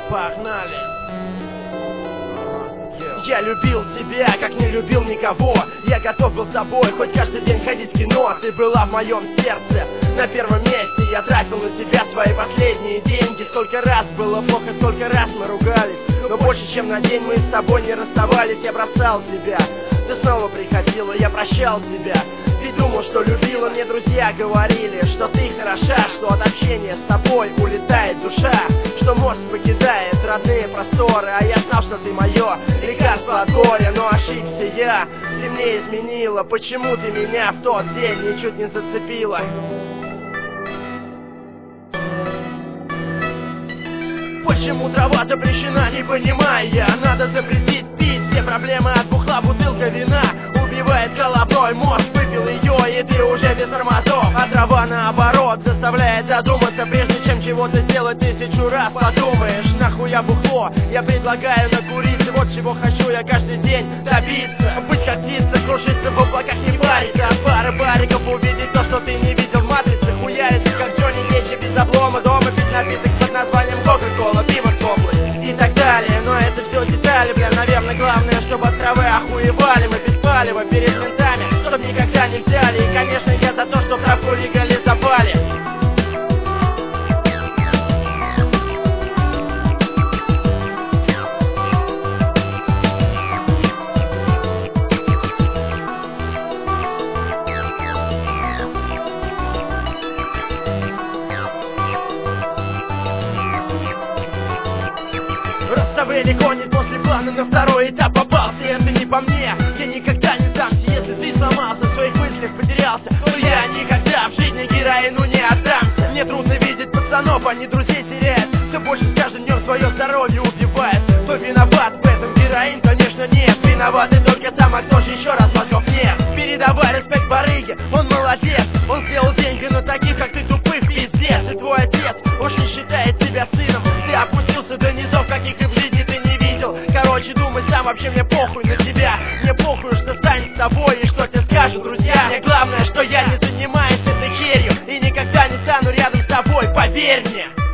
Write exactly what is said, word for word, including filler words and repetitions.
Погнали! Я любил тебя, как не любил никого. Я готов был с тобой хоть каждый день ходить в кино. Ты была в моем сердце на первом месте. Я тратил на тебя свои последние деньги. Сколько раз было плохо, сколько раз мы ругались, но больше чем на день мы с тобой не расставались. Я бросал тебя, ты снова приходила, я прощал тебя. Ты думал, что любила, мне друзья говорили, что ты хороша, что от общения с тобой улетает душа, что мозг покидает родные просторы. А я знал, что ты мое лекарство от горя, но ошибся я. Ты мне изменила, почему ты меня в тот день ничуть не зацепила? Почему трава запрещена, не понимаю я. Надо запретить пить, все проблемы от бухла, бутылка вина убивает головной мозг. Выпил ее, и ты уже без тормозов. А трава наоборот заставляет задуматься. Прежде чем чего-то сделать, тысячу раз подумаешь. Нахуя бухло, я предлагаю накуриться. Вот чего хочу я каждый день добиться. Быть как птица, кружиться в облаках, не париться. От пары бариков увидеть то, что ты не видел в матрице. Хуяриться, как Джонни Кейдж, без облома. Дома пить напиток под названием Кока-Кола, пиво с воблой и так далее. Но это все детали, бля, наверное, главное, чтобы от травы охуевали мы без палева перед ментами, чтоб никогда не взяли. И, конечно, я за то, что травку легализовали. Расставили кони после плана, на второй этап попался. И это не по мне, я никогда не сдамся. Если ты сломался, в своих мыслях потерялся, то я никогда в жизни героину не отдамся. Мне трудно видеть пацанов, они друзей теряют. Все больше с каждым днем свое здоровье убивает. Кто виноват в этом? Героин, конечно, нет. Виноваты только сам, а кто же еще раз мозгов нет? Передавай респект барыге, он молодец. Он сделал деньги на таких, как ты, тупых, пиздец. И твой отец очень считает тебя сыном. Ты опустился до низов, каких и в жизни ты не видел. Короче, думай сам, вообще мне похуй на тебя. Мне похуй, что станет с тобой и что тебе скажут друзья. Мне главное, что я не занимаюсь этой херью и никогда не стану рядом с тобой, поверь мне.